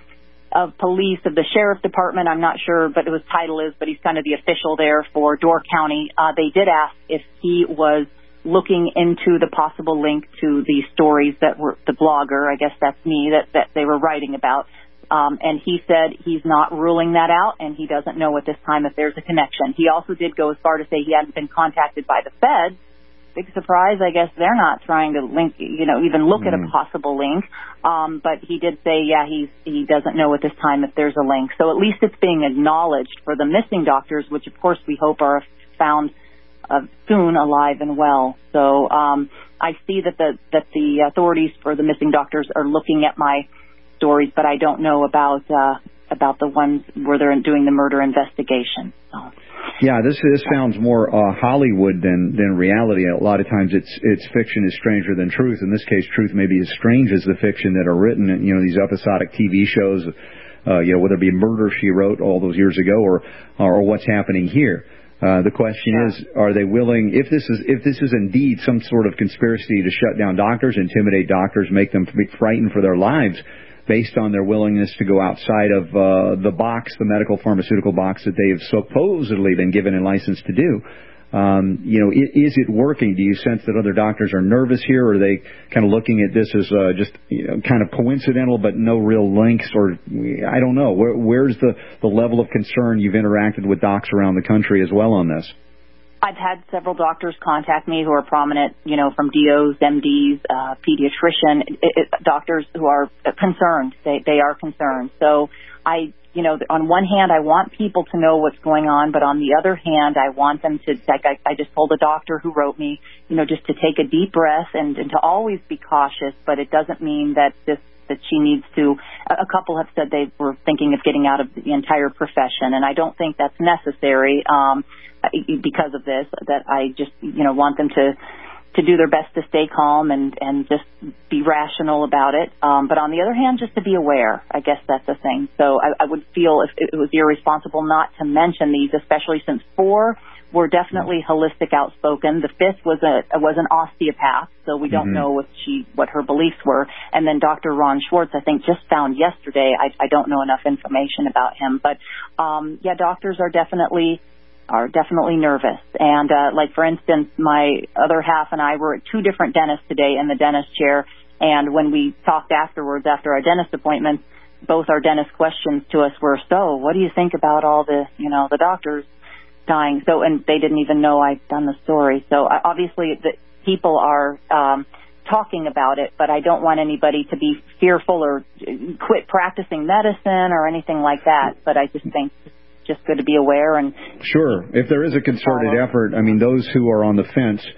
T: of police of the sheriff's department, I'm not sure what his title is, but he's kind of the official there for Door County. Uh, they did ask if he was looking into the possible link to the stories that were the blogger, I guess that's me, that, that they were writing about. Um, and he said he's not ruling that out, and he doesn't know at this time if there's a connection. He also did go as far to say he hadn't been contacted by the feds. Big surprise, I guess they're not trying to link, you know, even look mm. at a possible link. Um, but he did say, yeah, he's, he doesn't know at this time if there's a link. So at least it's being acknowledged for the missing doctors, which of course we hope are found uh, soon alive and well. So um, I see that the that the authorities for the missing doctors are looking at my stories, but I don't know about uh, about the ones where they're doing the murder investigation. So.
I: Yeah, this this sounds more uh, Hollywood than than reality. A lot of times, it's it's fiction is stranger than truth. In this case, truth may be as strange as the fiction that are written. And you know, these episodic T V shows, uh, you know, whether it be Murder, She Wrote all those years ago, or or what's happening here. Uh, the question
T: sure.
I: is, are they willing? If this is if this is indeed some sort of conspiracy to shut down doctors, intimidate doctors, make them frightened for their lives, based on their willingness to go outside of uh, the box, the medical pharmaceutical box that they have supposedly been given and licensed to do. Um, you know, is it working? Do you sense that other doctors are nervous here, or are they kind of looking at this as uh, just you know, kind of coincidental but no real links? Or I don't know. Where, where's the, the level of concern? You've interacted with docs around the country as well on this.
T: I've had several doctors contact me who are prominent, you know, from D Os, M Ds, uh, pediatrician, it, it, doctors who are concerned. They they are concerned. So I, you know, on one hand, I want people to know what's going on, but on the other hand, I want them to, like I, I just told a doctor who wrote me, you know, just to take a deep breath and, and to always be cautious, but it doesn't mean that this that she needs to, a couple have said they were thinking of getting out of the entire profession, and I don't think that's necessary. Um, because of this, that I just, you know, want them to to do their best to stay calm and, and just be rational about it. Um, but on the other hand, just to be aware. I guess that's the thing. So I, I would feel if it was irresponsible not to mention these, especially since four were definitely holistic outspoken. The fifth was a was an osteopath, so we don't mm-hmm. know what she what her beliefs were. And then Doctor Ron Schwartz, I think, just found yesterday. I, I don't know enough information about him, but um, yeah, doctors are definitely. are definitely nervous. And uh, like, for instance, my other half and I were at two different dentists today in the dentist chair, and when we talked afterwards, after our dentist appointments, both our dentist questions to us were, so what do you think about all the, you know, the doctors dying? So, and they didn't even know I'd done the story. So uh, obviously the people are um, talking about it, but I don't want anybody to be fearful or quit practicing medicine or anything like that. But I just think just good to be aware. And
I: sure, if there is a concerted
T: follow.
I: effort, I mean, those who are on the fence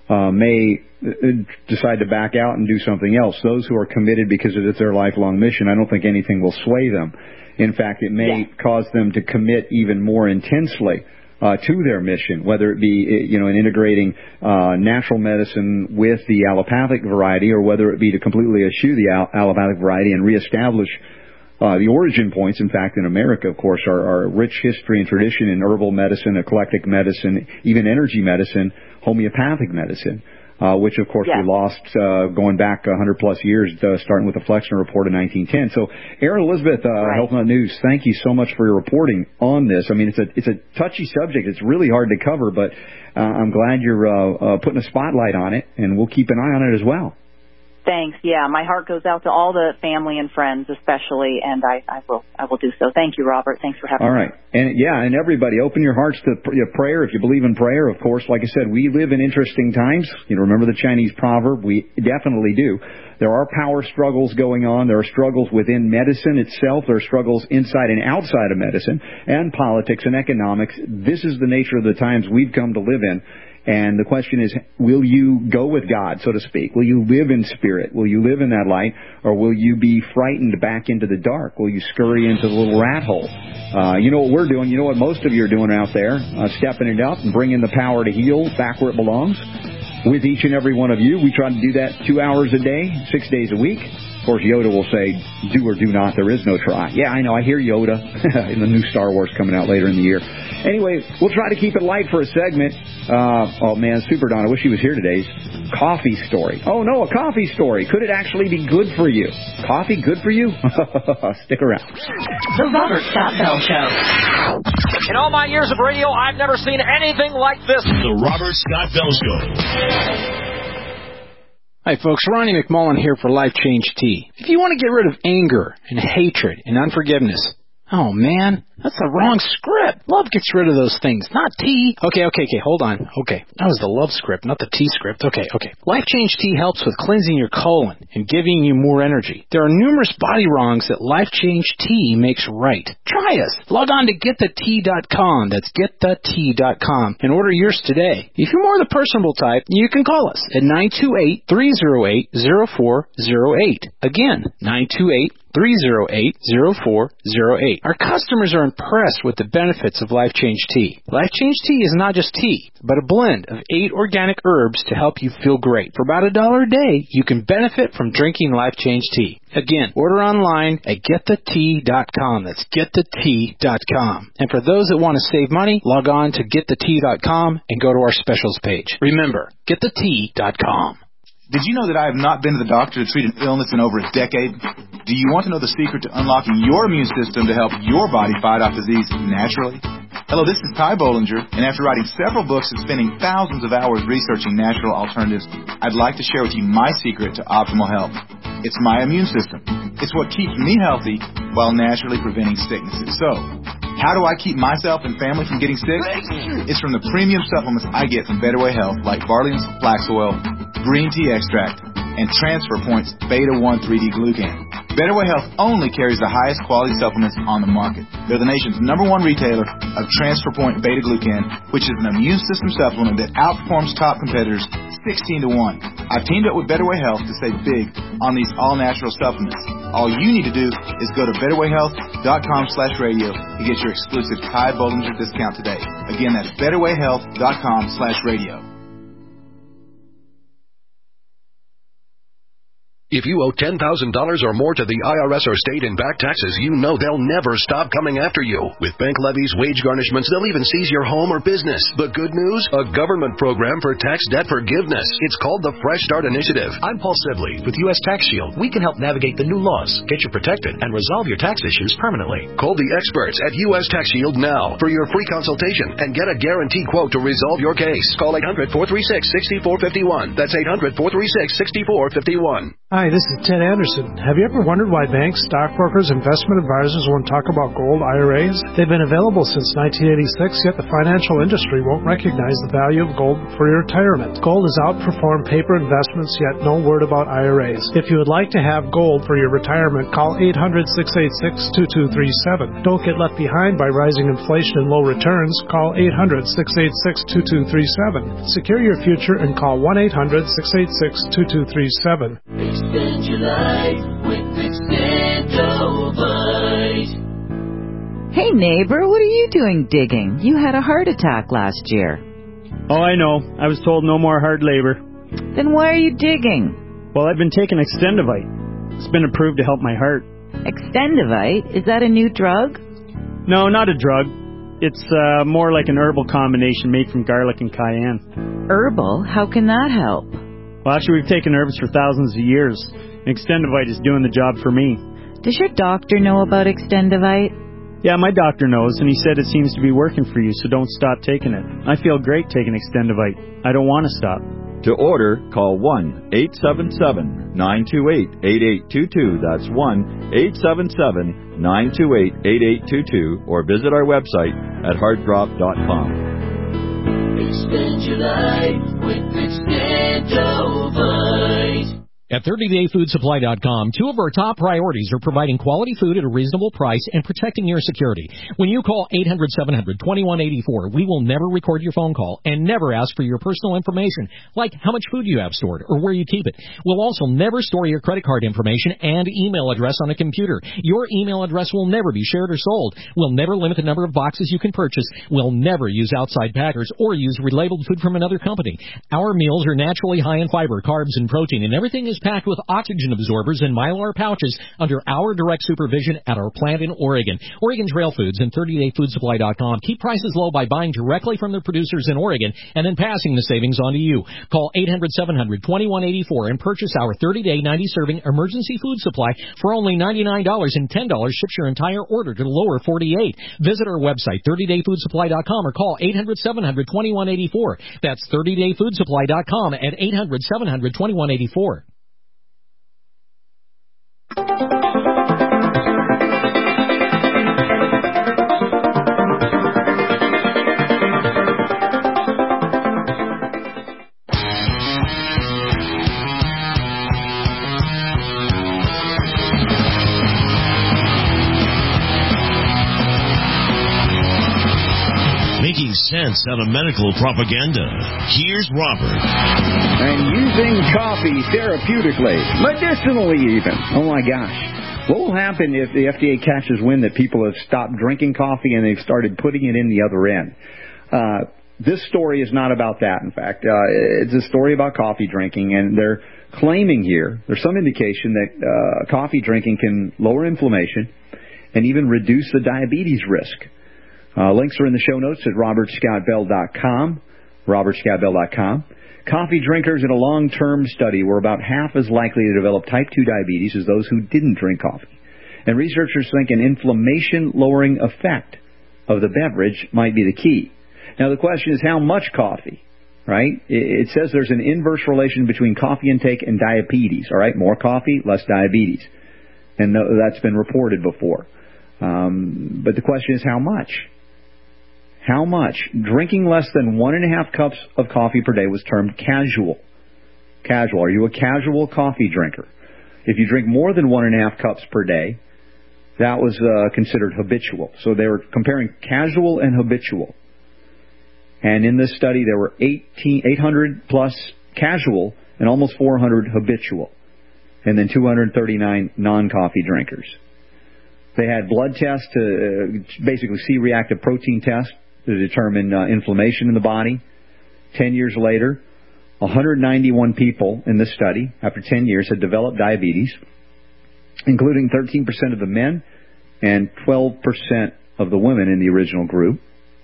I: uh, may decide to back out and do something else. Those who are committed because it's their lifelong mission, I don't think anything will sway them. In fact, it may yeah. cause them to commit even more intensely uh, to their mission, whether it be, you know, in integrating uh, natural medicine with the allopathic variety, or whether it be to completely eschew the all- allopathic variety and reestablish Uh, the origin points, in fact, in America, of course, are, are rich history and tradition in herbal medicine, eclectic medicine, even energy medicine, homeopathic medicine, uh, which, of course, yeah. we lost uh, going back one hundred plus years, uh, starting with the Flexner Report in nineteen ten. So, Erin Elizabeth, uh, right. Health Nut News, thank you so much for your reporting on this. I mean, it's a it's a touchy subject. It's really hard to cover, but uh, I'm glad you're uh, uh, putting a spotlight on it, and we'll keep an eye on it as well.
T: Thanks. Yeah, my heart goes out to all the family and friends, especially, and I, I will I will do so. Thank you, Robert. Thanks for having
I: all
T: me.
I: All right. And, yeah, and everybody, open your hearts to prayer if you believe in prayer. Of course, like I said, we live in interesting times. You know, remember the Chinese proverb? We definitely do. There are power struggles going on. There are struggles within medicine itself. There are struggles inside and outside of medicine, and politics and economics. This is the nature of the times we've come to live in. And the question is, will you go with God, so to speak? Will you live in spirit? Will you live in that light? Or will you be frightened back into the dark? Will you scurry into the little rat hole? Uh, you know what we're doing. You know what most of you are doing out there, uh, stepping it up and bringing the power to heal back where it belongs. With each and every one of you, we try to do that two hours a day, six days a week. Of course, Yoda will say, do or do not, there is no try. Yeah, I know, I hear Yoda in the new Star Wars coming out later in the year. Anyway, we'll try to keep it light for a segment. Uh, oh, man, Super Don, I wish he was here today. Coffee story. Oh, no, a coffee story. Could it actually be good for you? Coffee good for you? Stick around.
J: The Robert Scott Bell Show. In all my years of radio, I've never seen anything like this.
C: The Robert Scott Bell Show.
U: Hi, folks. Ronnie McMullen here for Life Change Tea. If you want to get rid of anger and hatred and unforgiveness, oh, man, that's the wrong script. Love gets rid of those things, not tea. Okay, okay, okay, hold on. Okay, that was the love script, not the tea script. Okay, okay. Life Change Tea helps with cleansing your colon and giving you more energy. There are numerous body wrongs that Life Change Tea makes right. Try us. Log on to get the tea dot com. That's get the tea dot com and order yours today. If you're more the personable type, you can call us at nine two eight, three oh eight, oh four oh eight. Again, nine two eight, three oh eight, oh four oh eight. Our customers are impressed with the benefits of Life Change Tea. Life Change Tea is not just tea, but a blend of eight organic herbs to help you feel great. For about a dollar a day, you can benefit from drinking Life Change Tea. Again, order online at get the tea dot com. That's get the tea dot com. And for those that want to save money, log on to get the tea dot com and go to our specials page. Remember, get the tea dot com.
V: Did you know that I have not been to the doctor to treat an illness in over a decade? Do you want to know the secret to unlocking your immune system to help your body fight off disease naturally? Hello, this is Ty Bollinger, and after writing several books and spending thousands of hours researching natural alternatives, I'd like to share with you my secret to optimal health. It's my immune system. It's what keeps me healthy while naturally preventing sicknesses. So, how do I keep myself and family from getting sick? It's from the premium supplements I get from Better Way Health, like Barley's Flax Oil, Green Tea Extract, and Transfer Point's Beta one three D Glucan. Better Way Health only carries the highest quality supplements on the market. They're the nation's number one retailer of Transfer Point Beta Glucan, which is an immune system supplement that outperforms top competitors sixteen to one. I've teamed up with Better Way Health to save big on these all-natural supplements. All you need to do is go to better way health dot com slash radio to get your exclusive Ty Bollinger discount today. Again, that's better way health dot com slash radio.
A: If you owe ten thousand dollars or more to the I R S or state in back taxes, you know they'll never stop coming after you. With bank levies, wage garnishments, they'll even seize your home or business. The good news? A government program for tax debt forgiveness. It's called the Fresh Start Initiative.
W: I'm Paul Sibley with U S Tax Shield. We can help navigate the new laws, get you protected, and resolve your tax issues permanently.
A: Call the experts at U S Tax Shield now for your free consultation and get a guaranteed quote to resolve your case. Call eight hundred, four three six, six four five one. That's eight hundred, four three six, six four five one.
E: Hi, this is Ted Anderson. Have you ever wondered why banks, stockbrokers, investment advisors won't talk about gold I R As? They've been available since nineteen eighty-six, yet the financial industry won't recognize the value of gold for your retirement. Gold has outperformed paper investments, yet no word about I R As. If you would like to have gold for your retirement, call eight hundred, six eight six, two two three seven. Don't get left behind by rising inflation and low returns. Call eight hundred, six eight six, two two three seven. Secure your future and call one eight hundred, six eight six, two two three seven.
B: Extend your life with Extendovite.
D: Hey neighbor, what are you doing digging? You had a heart attack last year.
F: Oh, I know. I was told no more hard labor.
D: Then why are you digging?
F: Well, I've been taking Extendovite. It's been approved to help my heart.
D: Extendovite? Is that a new drug?
F: No, not a drug. It's uh, more like an herbal combination made from garlic and cayenne.
D: Herbal? How can that help?
F: Well, actually, we've taken herbs for thousands of years. Extendovite is doing the job for me.
D: Does your doctor know about Extendovite?
F: Yeah, my doctor knows, and he said it seems to be working for you, so don't stop taking it. I feel great taking Extendovite. I don't want to stop.
X: To order, call one eight seven seven, nine two eight, eight eight two two. That's one eight seven seven, nine two eight, eight eight two two, or visit our website at heart drop dot com.
B: Extend your life with Extendovite.
J: At thirty day food supply dot com, two of our top priorities are providing quality food at a reasonable price and protecting your security. When you call eight hundred, seven hundred, twenty-one eighty-four, we will never record your phone call and never ask for your personal information, like how much food you have stored or where you keep it. We'll also never store your credit card information and email address on a computer. Your email address will never be shared or sold. We'll never limit the number of boxes you can purchase. We'll never use outside packers or use relabeled food from another company. Our meals are naturally high in fiber, carbs, and protein, and everything is packed with oxygen absorbers and Mylar pouches under our direct supervision at our plant in Oregon. Oregon Trail Foods and thirty day food supply dot com keep prices low by buying directly from their producers in Oregon and then passing the savings on to you. Call eight hundred, seven hundred, twenty-one eighty-four and purchase our thirty day, ninety serving emergency food supply for only ninety-nine dollars, and ten dollars ships your entire order to the lower forty-eight. Visit our website, thirty day food supply dot com, or call eight hundred, seven hundred, twenty-one eighty-four. That's thirty day food supply dot com at eight hundred, seven hundred, twenty-one eighty-four.
C: Making sense out of medical propaganda. Here's Robert.
I: And using coffee therapeutically, medicinally even. Oh my gosh. What will happen if the F D A catches wind that people have stopped drinking coffee and they've started putting it in the other end? Uh, this story is not about that, in fact. Uh, it's a story about coffee drinking, and they're claiming here, there's some indication that uh, coffee drinking can lower inflammation and even reduce the diabetes risk. Uh, links are in the show notes at robert scott bell dot com, robert scott bell dot com. Coffee drinkers in a long-term study were about half as likely to develop type two diabetes as those who didn't drink coffee. And researchers think an inflammation-lowering effect of the beverage might be the key. Now, the question is how much coffee, right? It says there's an inverse relation between coffee intake and diabetes, all right? More coffee, less diabetes. And that's been reported before. Um, but the question is how much? How much? Drinking less than one and a half cups of coffee per day was termed casual. Casual. Are you a casual coffee drinker? If you drink more than one and a half cups per day, that was uh, considered habitual. So they were comparing casual and habitual. And in this study, there were eighteen, eight hundred plus casual and almost four hundred habitual. And then two hundred thirty-nine non-coffee drinkers. They had blood tests to uh, basically C-reactive protein tests to determine uh, inflammation in the body. Ten years later, one hundred ninety-one people in this study, after ten years, had developed diabetes, including thirteen percent of the men and twelve percent of the women in the original group.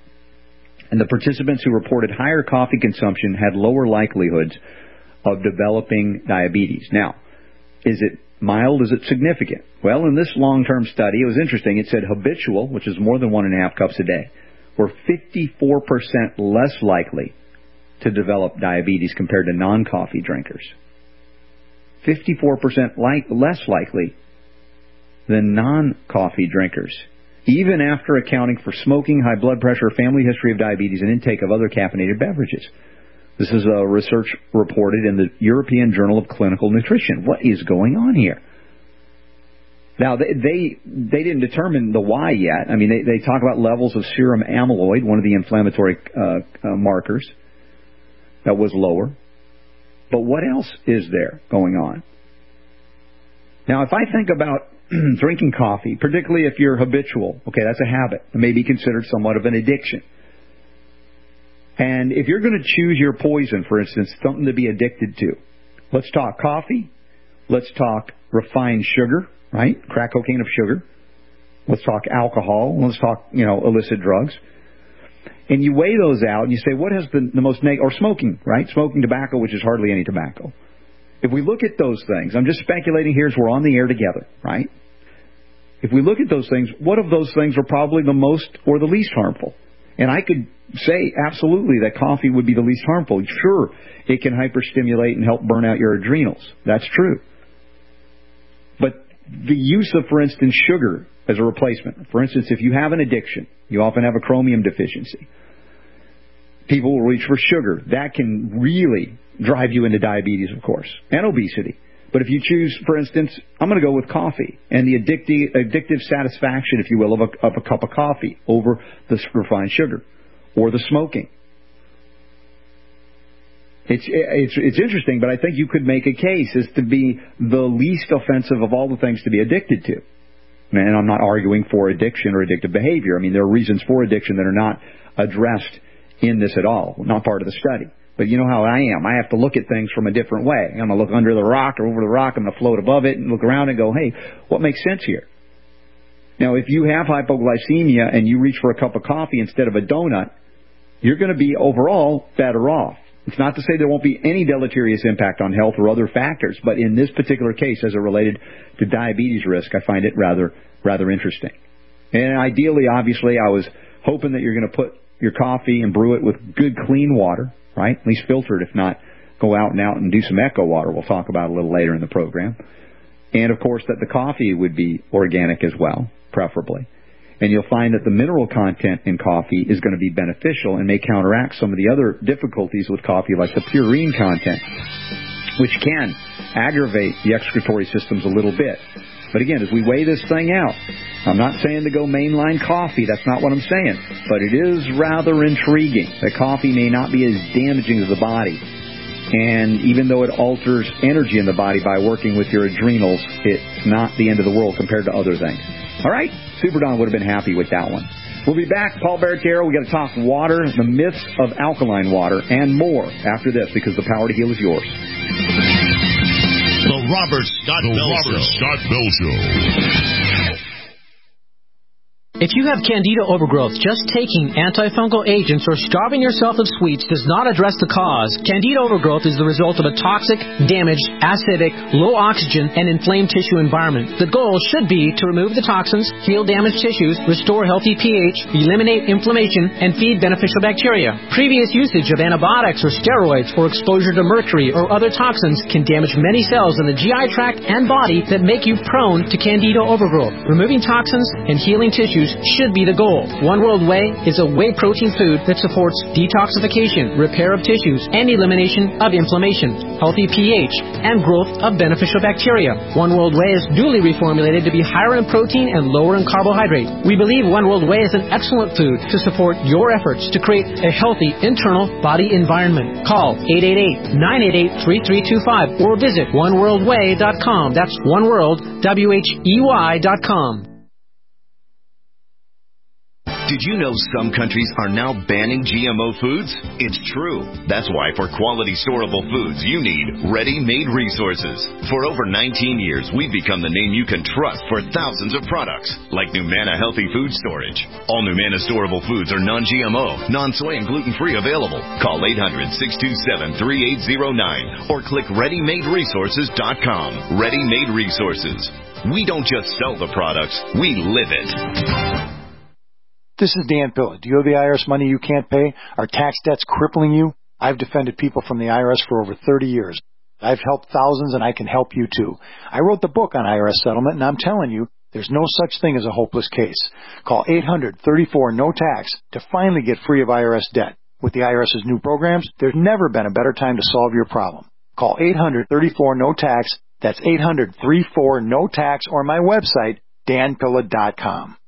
I: And the participants who reported higher coffee consumption had lower likelihoods of developing diabetes. Now, is it mild? Is it significant? Well, in this long-term study, it was interesting. It said habitual, which is more than one and a half cups a day, were fifty-four percent less likely to develop diabetes compared to non-coffee drinkers. fifty-four percent like, less likely than non-coffee drinkers, even after accounting for smoking, high blood pressure, family history of diabetes, and intake of other caffeinated beverages. This is a research reported in the European Journal of Clinical Nutrition. What is going on here? Now, they they, they didn't determine the why yet. I mean, they, they talk about levels of serum amyloid, one of the inflammatory uh, uh, markers, that was lower. But what else is there going on? Now, if I think about drinking coffee, particularly if you're habitual, okay, that's a habit. It may be considered somewhat of an addiction. And if you're going to choose your poison, for instance, something to be addicted to, let's talk coffee. Let's talk refined sugar, right? Crack cocaine of sugar. Let's talk alcohol. Let's talk, you know, illicit drugs. And you weigh those out and you say, what has the, the most negative, or smoking, right? Smoking tobacco, which is hardly any tobacco. If we look at those things, I'm just speculating here as we're on the air together, right? If we look at those things, what of those things are probably the most or the least harmful? And I could say absolutely that coffee would be the least harmful. Sure, it can hyperstimulate and help burn out your adrenals. That's true. But the use of, for instance, sugar as a replacement. For instance, if you have an addiction, you often have a chromium deficiency. People will reach for sugar. That can really drive you into diabetes, of course, and obesity. But if you choose, for instance, I'm going to go with coffee and the addictive, addictive satisfaction, if you will, of a, of a cup of coffee over the refined sugar or the smoking. It's, it's, it's interesting, but I think you could make a case as to be the least offensive of all the things to be addicted to. And I'm not arguing for addiction or addictive behavior. I mean, there are reasons for addiction that are not addressed in this at all, not part of the study. But you know how I am. I have to look at things from a different way. I'm going to look under the rock or over the rock. I'm going to float above it and look around and go, hey, what makes sense here? Now, if you have hypoglycemia and you reach for a cup of coffee instead of a donut, you're going to be overall better off. It's not to say there won't be any deleterious impact on health or other factors, but in this particular case, as it related to diabetes risk, I find it rather rather interesting. And ideally, obviously, I was hoping that you're going to put your coffee and brew it with good, clean water, right? At least filter it, if not, go out and out and do some Echo water. We'll talk about a little later in the program. And, of course, that the coffee would be organic as well, preferably. And you'll find that the mineral content in coffee is going to be beneficial and may counteract some of the other difficulties with coffee, like the purine content, which can aggravate the excretory systems a little bit. But again, as we weigh this thing out, I'm not saying to go mainline coffee. That's not what I'm saying. But it is rather intriguing that coffee may not be as damaging to the body. And even though it alters energy in the body by working with your adrenals, it's not the end of the world compared to other things. All right? Super Don would have been happy with that one. We'll be back. Paul Barretiero. We've got to talk water, the myths of alkaline water, and more after this, because the power to heal is yours.
C: The Robert Scott the Bell Robert Show. Scott Bell Show.
J: If you have candida overgrowth, just taking antifungal agents or starving yourself of sweets does not address the cause. Candida overgrowth is the result of a toxic, damaged, acidic, low oxygen, and inflamed tissue environment. The goal should be to remove the toxins, heal damaged tissues, restore healthy pH, eliminate inflammation, and feed beneficial bacteria. Previous usage of antibiotics or steroids or exposure to mercury or other toxins can damage many cells in the G I tract and body that make you prone to candida overgrowth. Removing toxins and healing tissues should be the goal. One World Whey is a whey protein food that supports detoxification, repair of tissues, and elimination of inflammation, healthy pH, and growth of beneficial bacteria. One World Whey is duly reformulated to be higher in protein and lower in carbohydrate. We believe One World Whey is an excellent food to support your efforts to create a healthy internal body environment. Call eight eight eight, nine eight eight, three three two five or visit one world way dot com. That's One World, W H E Y dot com.
G: Did you know some countries are now banning G M O foods? It's true. That's why for quality storable foods, you need ready-made resources. For over nineteen years, we've become the name you can trust for thousands of products, like Numana Healthy Food Storage. All Numana storable foods are non-G M O, non-soy, and gluten-free available. Call eight hundred, six two seven, three eight zero nine or click ready made resources dot com. Ready-Made Resources. We don't just sell the products, we live it.
H: This is Dan Pilla. Do you have the I R S money you can't pay? Are tax debts crippling you? I've defended people from the I R S for over thirty years. I've helped thousands, and I can help you too. I wrote the book on I R S settlement, and I'm telling you, there's no such thing as a hopeless case. Call eight hundred, thirty-four, no tax to finally get free of I R S debt. With the IRS's new programs, there's never been a better time to solve your problem. Call eight hundred, thirty-four, no tax. That's eight hundred, thirty-four, no tax, or my website, dan pilla dot com.